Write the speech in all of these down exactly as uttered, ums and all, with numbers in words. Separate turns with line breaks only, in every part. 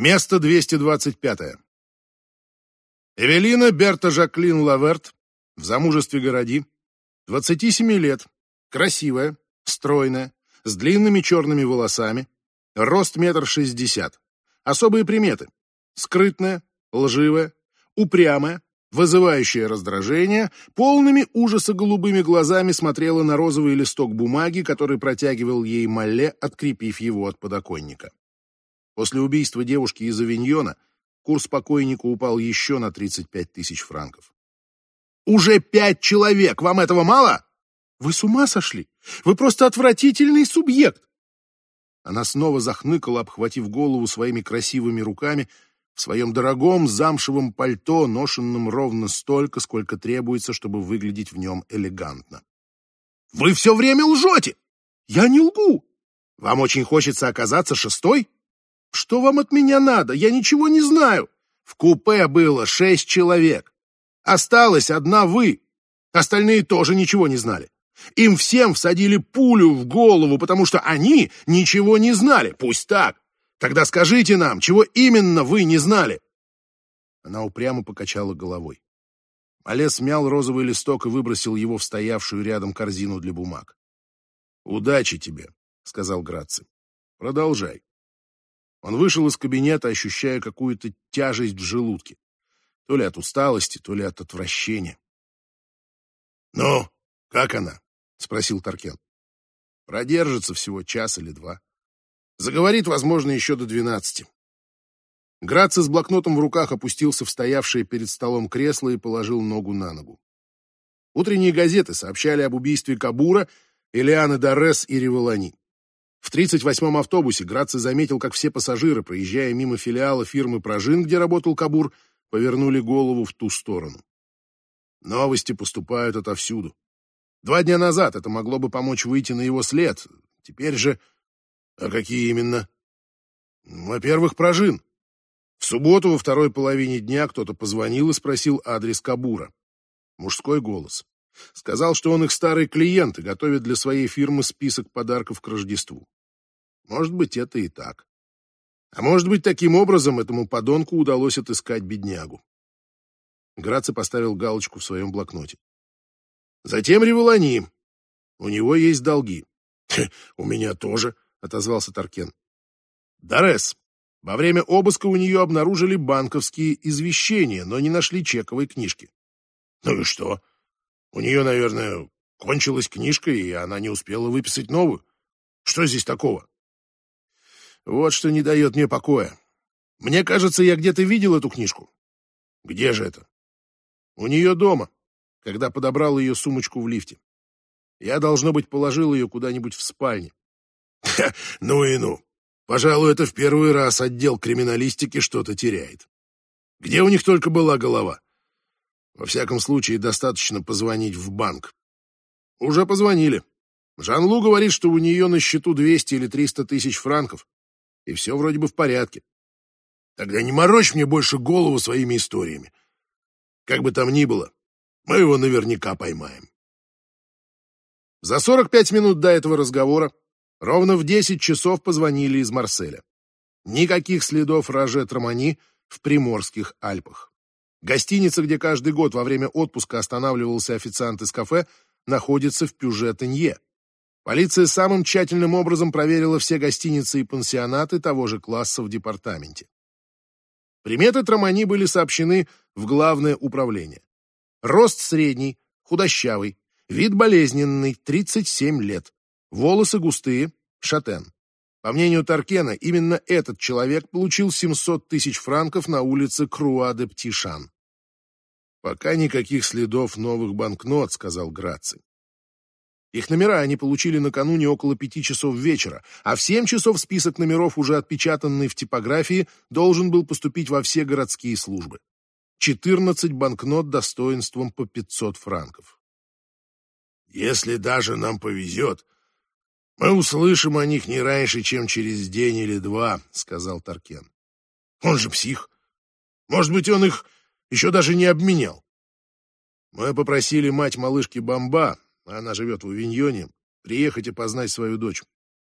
Место двести двадцать пятое. Эвелина Берта Жаклин Лаверт, в замужестве Городи, двадцати семи лет, красивая, стройная, с длинными черными волосами, рост метр шестьдесят. Особые приметы: скрытная, лживая, упрямая, вызывающая раздражение, полными ужаса голубыми глазами смотрела на розовый листок бумаги, который протягивал ей Малле, открепив его от подоконника. После убийства девушки из Авиньона курс покойника упал еще на тридцать пять тысяч франков. «Уже пять человек! Вам этого мало? Вы с ума сошли? Вы просто отвратительный субъект!» Она снова захныкала, обхватив голову своими красивыми руками, в своем дорогом замшевом пальто, ношенном ровно столько, сколько требуется, чтобы выглядеть в нем элегантно. «Вы все время лжете!» «Я не лгу! Вам очень хочется оказаться шестой? Что вам от меня надо? Я ничего не знаю. В купе было шесть человек. Осталась одна вы. Остальные тоже ничего не знали. Им всем всадили пулю в голову, потому что они ничего не знали. Пусть так. Тогда скажите нам, чего именно вы не знали?» Она упрямо покачала головой. Малле смял розовый листок и выбросил его в стоявшую рядом корзину для бумаг. «Удачи тебе», — сказал Граци. «Продолжай». Он вышел из кабинета, ощущая какую-то тяжесть в желудке. То ли от усталости, то ли от отвращения. «Ну, как она?» — спросил Таркен. «Продержится всего час или два. Заговорит, возможно, еще до двенадцати». Граци с блокнотом в руках опустился в стоявшее перед столом кресло и положил ногу на ногу. Утренние газеты сообщали об убийстве Кабура, Элианы Даррес и Револани. В тридцать восьмом автобусе Граци заметил, как все пассажиры, проезжая мимо филиала фирмы «Прожин», где работал Кабур, повернули голову в ту сторону. Новости поступают отовсюду. Два дня назад это могло бы помочь выйти на его след. Теперь же... А какие именно? Во-первых, «Прожин». В субботу во второй половине дня кто-то позвонил и спросил адрес Кабура. Мужской голос. Сказал, что он их старый клиент и готовит для своей фирмы список подарков к Рождеству. Может быть, это и так. А может быть, таким образом этому подонку удалось отыскать беднягу. Граци поставил галочку в своем блокноте. Затем Револани. У него есть долги. — У меня тоже, — отозвался Таркен. Даррес. Во время обыска у нее обнаружили банковские извещения, но не нашли чековой книжки. — Ну и что? У нее, наверное, кончилась книжка, и она не успела выписать новую. Что здесь такого? Вот что не дает мне покоя. Мне кажется, я где-то видел эту книжку. Где же это? У нее дома, когда подобрал ее сумочку в лифте. Я, должно быть, положил ее куда-нибудь в спальне. Ха, ну и ну. Пожалуй, это в первый раз отдел криминалистики что-то теряет. Где у них только была голова? Во всяком случае, достаточно позвонить в банк. Уже позвонили. Жан-Лу говорит, что у нее на счету двести или триста тысяч франков, и все вроде бы в порядке. Тогда не морочь мне больше голову своими историями. Как бы там ни было, мы его наверняка поймаем. За сорок пять минут до этого разговора ровно в десять часов позвонили из Марселя. Никаких следов Роже Тромани в Приморских Альпах. Гостиница, где каждый год во время отпуска останавливался официант из кафе, находится в Пюже-Тенье. Полиция самым тщательным образом проверила все гостиницы и пансионаты того же класса в департаменте. Приметы Тромани были сообщены в главное управление. Рост средний, худощавый, вид болезненный, тридцать семь лет, волосы густые, шатен. По мнению Таркена, именно этот человек получил семьсот тысяч франков на улице Круа-де-Птишан. «Пока никаких следов новых банкнот», — сказал Граци. Их номера они получили накануне около пяти часов вечера, а в семь часов список номеров, уже отпечатанный в типографии, должен был поступить во все городские службы. четырнадцать банкнот достоинством по пятьсот франков. «Если даже нам повезет, мы услышим о них не раньше, чем через день или два», — сказал Таркен. «Он же псих. Может быть, он их еще даже не обменял». Мы попросили мать малышки Бамба, она живет в Авиньоне, приехать и познать свою дочь.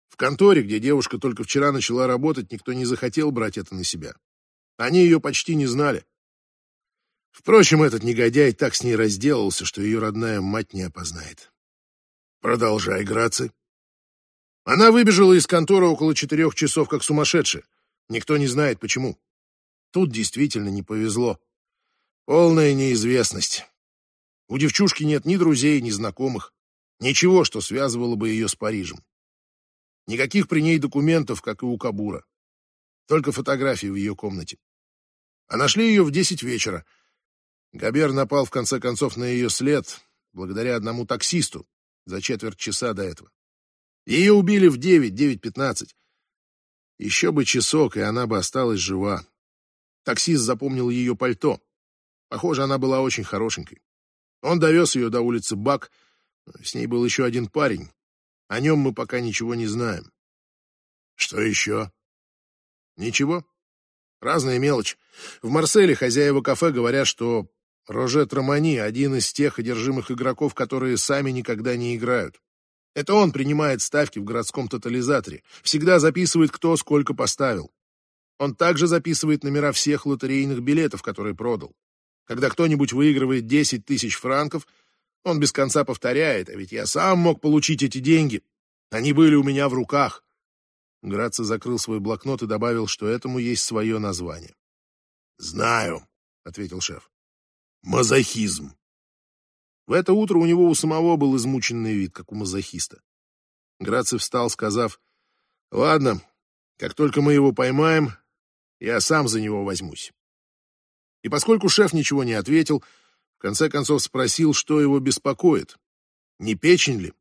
В конторе, где девушка только вчера начала работать, никто не захотел брать это на себя. Они ее почти не знали. Впрочем, этот негодяй так с ней разделался, что ее родная мать не опознает. Продолжай, Граци. Она выбежала из конторы около четырех часов, как сумасшедшая. Никто не знает, почему. Тут действительно не повезло. Полная неизвестность. У девчушки нет ни друзей, ни знакомых. Ничего, что связывало бы ее с Парижем. Никаких при ней документов, как и у Кабура. Только фотографии в ее комнате. А нашли ее в десять вечера. Габер напал, в конце концов, на ее след, благодаря одному таксисту, за четверть часа до этого. Ее убили в девять, девять пятнадцать. Еще бы часок, и она бы осталась жива. Таксист запомнил ее пальто. Похоже, она была очень хорошенькой. Он довез ее до улицы Бак. С ней был еще один парень. О нем мы пока ничего не знаем. Что еще? Ничего. Разная мелочь. В Марселе хозяева кафе говорят, что Роже Тромани — один из тех одержимых игроков, которые сами никогда не играют. Это он принимает ставки в городском тотализаторе, всегда записывает, кто сколько поставил. Он также записывает номера всех лотерейных билетов, которые продал. Когда кто-нибудь выигрывает десять тысяч франков, он без конца повторяет: а ведь я сам мог получить эти деньги. Они были у меня в руках. Граци закрыл свой блокнот и добавил, что этому есть свое название. «Знаю», — ответил шеф. «Мазохизм». В это утро у него у самого был измученный вид, как у мазохиста. Граци встал, сказав: «Ладно, как только мы его поймаем, я сам за него возьмусь». И поскольку шеф ничего не ответил, в конце концов спросил, что его беспокоит. Не печень ли?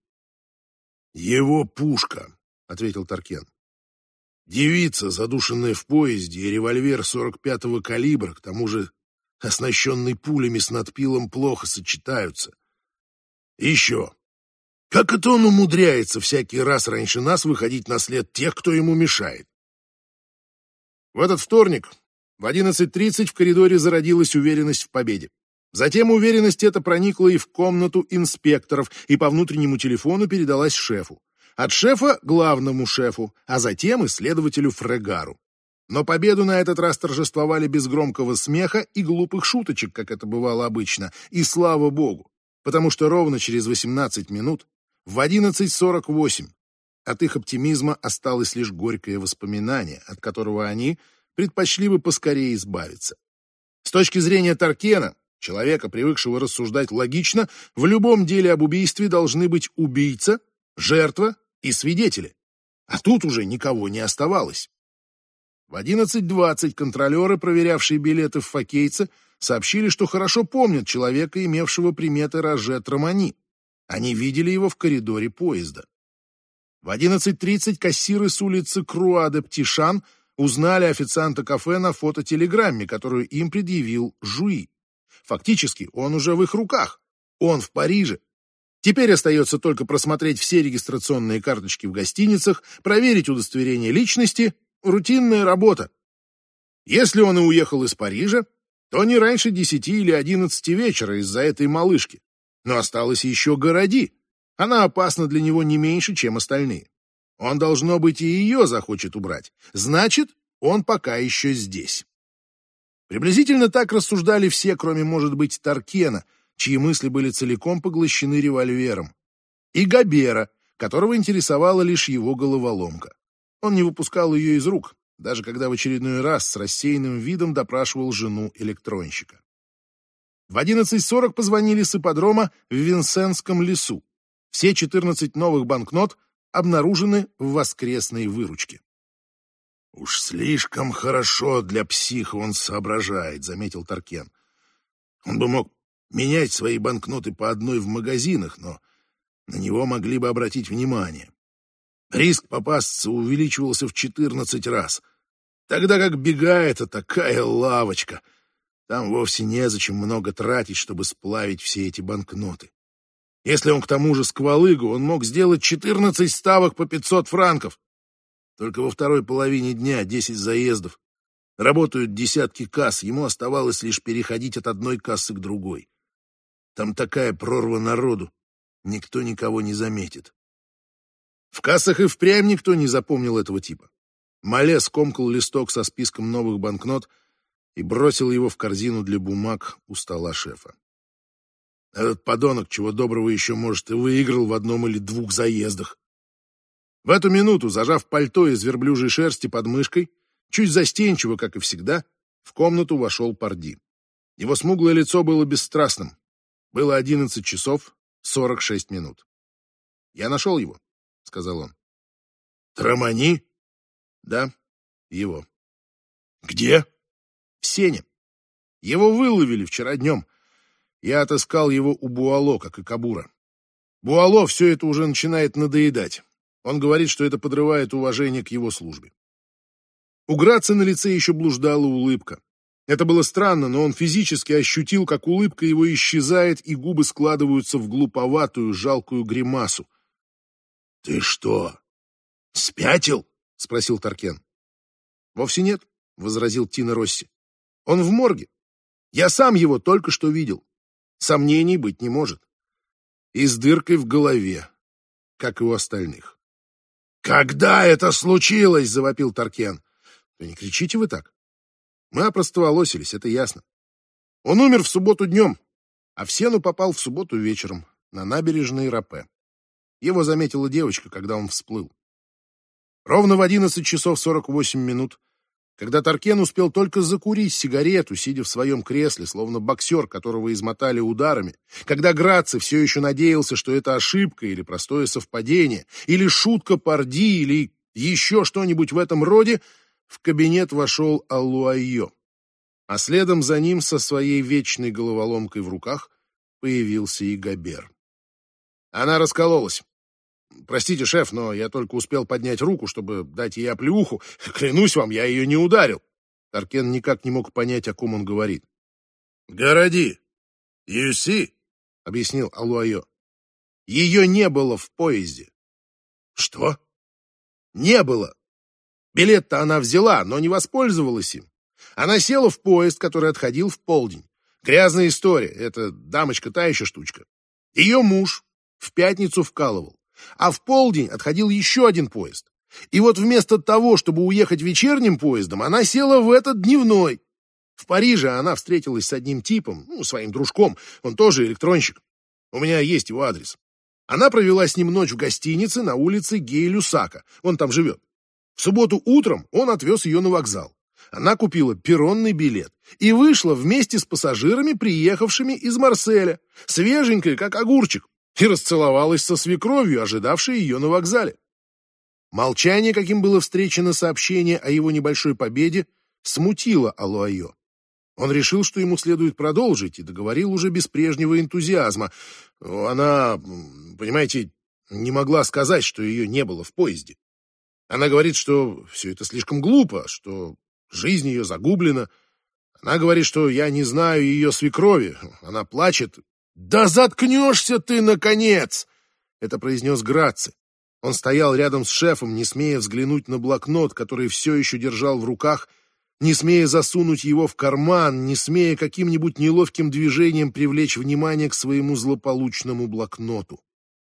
«Его пушка», — ответил Таркен. «Девица, задушенная в поезде, и револьвер сорок пятого калибра, к тому же оснащенный пулями с надпилом, плохо сочетаются. И еще. Как это он умудряется всякий раз раньше нас выходить на след тех, кто ему мешает?» В этот вторник в одиннадцать тридцать в коридоре зародилась уверенность в победе. Затем уверенность эта проникла и в комнату инспекторов, и по внутреннему телефону передалась шефу. От шефа — главному шефу, а затем и следователю Фрегару. Но победу на этот раз торжествовали без громкого смеха и глупых шуточек, как это бывало обычно, и слава богу, потому что ровно через восемнадцать минут, в одиннадцать сорок восемь, от их оптимизма осталось лишь горькое воспоминание, от которого они предпочли бы поскорее избавиться. С точки зрения Таркена, человека, привыкшего рассуждать логично, в любом деле об убийстве должны быть убийца, жертва и свидетели. А тут уже никого не оставалось. В одиннадцать двадцать контролеры, проверявшие билеты в Фокейце, сообщили, что хорошо помнят человека, имевшего приметы Роже Тромани. Они видели его в коридоре поезда. В одиннадцать тридцать кассиры с улицы Круа-де-Птишан узнали официанта кафе на фототелеграмме, которую им предъявил Жуи. Фактически, он уже в их руках. Он в Париже. Теперь остается только просмотреть все регистрационные карточки в гостиницах, проверить удостоверение личности. Рутинная работа. Если он и уехал из Парижа, то не раньше десяти или одиннадцати вечера из-за этой малышки. Но осталось еще Городи. Она опасна для него не меньше, чем остальные. Он, должно быть, и ее захочет убрать. Значит, он пока еще здесь. Приблизительно так рассуждали все, кроме, может быть, Таркена, чьи мысли были целиком поглощены револьвером, и Габера, которого интересовала лишь его головоломка. Он не выпускал ее из рук, даже когда в очередной раз с рассеянным видом допрашивал жену электронщика. В одиннадцать сорок позвонили с ипподрома в Винсенском лесу. Все четырнадцать новых банкнот обнаружены в воскресной выручке. «Уж слишком хорошо для психа он соображает», — заметил Таркен. «Он бы мог менять свои банкноты по одной в магазинах, но на него могли бы обратить внимание. Риск попасться увеличивался в четырнадцать раз, тогда как бега — это такая лавочка. Там вовсе незачем много тратить, чтобы сплавить все эти банкноты. Если он к тому же сквалыга, он мог сделать четырнадцать ставок по пятьсот франков. Только во второй половине дня десять заездов. Работают десятки касс, ему оставалось лишь переходить от одной кассы к другой. Там такая прорва народу, никто никого не заметит. В кассах и впрямь никто не запомнил этого типа. Мале скомкал листок со списком новых банкнот и бросил его в корзину для бумаг у стола шефа. Этот подонок, чего доброго, еще, может, и выиграл в одном или двух заездах. В эту минуту, зажав пальто из верблюжьей шерсти под мышкой, чуть застенчиво, как и всегда, в комнату вошел Парди. Его смуглое лицо было бесстрастным. Было одиннадцать часов сорок шесть минут. «Я нашел его», — сказал он. «Трамани?» «Да, его». «Где?» «В сене. Его выловили вчера днем. Я отыскал его у Буало, как и Кабура. Буало все это уже начинает надоедать. Он говорит, что это подрывает уважение к его службе». У Граца на лице еще блуждала улыбка. Это было странно, но он физически ощутил, как улыбка его исчезает, и губы складываются в глуповатую, жалкую гримасу. «Ты что, спятил?» — спросил Таркен. «Вовсе нет», — возразил Тино Росси. «Он в морге. Я сам его только что видел. Сомнений быть не может. И с дыркой в голове, как и у остальных». «Когда это случилось?» — завопил Таркен. «Да не кричите вы так. Мы опростоволосились, это ясно. Он умер в субботу днем, а в сену попал в субботу вечером на набережной Рапе. Его заметила девочка, когда он всплыл. Ровно в одиннадцать часов сорок восемь минут, когда Таркен успел только закурить сигарету, сидя в своем кресле, словно боксер, которого измотали ударами, когда Граци все еще надеялся, что это ошибка или простое совпадение, или шутка Парди, или еще что-нибудь в этом роде, в кабинет вошел Аллуайо, а следом за ним со своей вечной головоломкой в руках появился и Габер. Она раскололась. Простите, шеф, но я только успел поднять руку, чтобы дать ей оплеуху. Клянусь вам, я ее не ударил. Таркен никак не мог понять, о ком он говорит. «Городи! You see?» — объяснил Аллуайо. «Ее не было в поезде». «Что?» «Не было. Билет-то она взяла, но не воспользовалась им. Она села в поезд, который отходил в полдень. Грязная история, это дамочка та еще штучка. Ее муж в пятницу вкалывал, а в полдень отходил еще один поезд. И вот вместо того, чтобы уехать вечерним поездом, она села в этот дневной. В Париже она встретилась с одним типом, ну, своим дружком, он тоже электронщик. У меня есть его адрес. Она провела с ним ночь в гостинице на улице Гей-Люсака, он там живет. В субботу утром он отвез ее на вокзал. Она купила перронный билет и вышла вместе с пассажирами, приехавшими из Марселя, свеженькая, как огурчик, и расцеловалась со свекровью, ожидавшей ее на вокзале. Молчание, каким было встречено сообщение о его небольшой победе, смутило Аллуайо. Он решил, что ему следует продолжить, и договорил уже без прежнего энтузиазма. Она, понимаете, не могла сказать, что ее не было в поезде. Она говорит, что все это слишком глупо, что жизнь ее загублена. Она говорит, что я не знаю ее свекрови. Она плачет. «Да заткнешься ты, наконец!» — это произнес Граци. Он стоял рядом с шефом, не смея взглянуть на блокнот, который все еще держал в руках, не смея засунуть его в карман, не смея каким-нибудь неловким движением привлечь внимание к своему злополучному блокноту.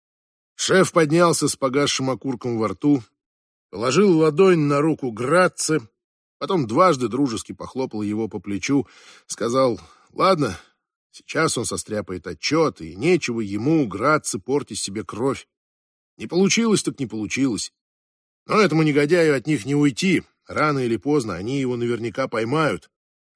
Шеф поднялся с погасшим окурком во рту, положил ладонь на руку Граци, потом дважды дружески похлопал его по плечу, сказал: «Ладно, сейчас он состряпает отчет, и нечего ему, Граци, портить себе кровь. Не получилось, так не получилось. Но этому негодяю от них не уйти. Рано или поздно они его наверняка поймают.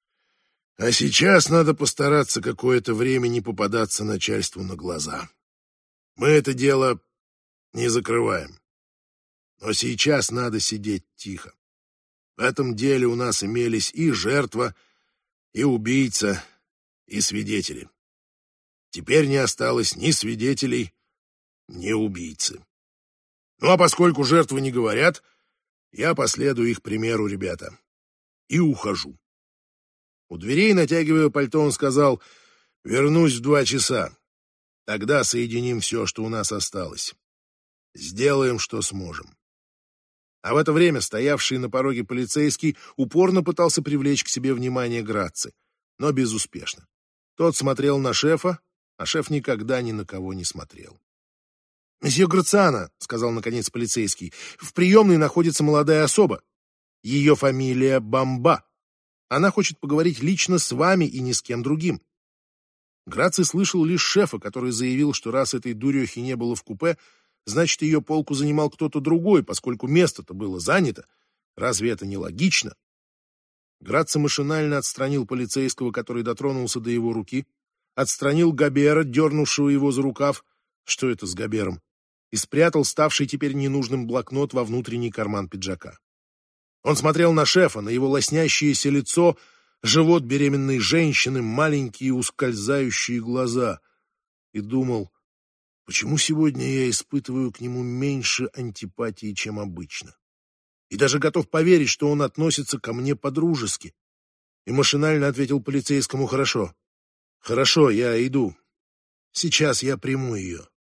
А сейчас надо постараться какое-то время не попадаться начальству на глаза. Мы это дело не закрываем. Но сейчас надо сидеть тихо. В этом деле у нас имелись и жертва, и убийца, и свидетели. Теперь не осталось ни свидетелей, ни убийцы. Ну а поскольку жертвы не говорят, я последую их примеру, ребята, и ухожу». У дверей, натягивая пальто, он сказал: «Вернусь в два часа. Тогда соединим все, что у нас осталось. Сделаем, что сможем». А в это время стоявший на пороге полицейский упорно пытался привлечь к себе внимание Граци, но безуспешно. Тот смотрел на шефа, а шеф никогда ни на кого не смотрел. «Месье Грациано», — сказал наконец полицейский, — «в приемной находится молодая особа. Ее фамилия Бамба. Она хочет поговорить лично с вами и ни с кем другим». Граций слышал лишь шефа, который заявил, что раз этой дурехи не было в купе, значит, ее полку занимал кто-то другой, поскольку место-то было занято. Разве это не логично? Граций машинально отстранил полицейского, который дотронулся до его руки, отстранил Габера, дернувшего его за рукав. Что это с Габером? И спрятал ставший теперь ненужным блокнот во внутренний карман пиджака. Он смотрел на шефа, на его лоснящееся лицо, живот беременной женщины, маленькие ускользающие глаза, и думал, почему сегодня я испытываю к нему меньше антипатии, чем обычно, и даже готов поверить, что он относится ко мне по-дружески. И машинально ответил полицейскому: «Хорошо, хорошо, я иду. Сейчас я приму ее».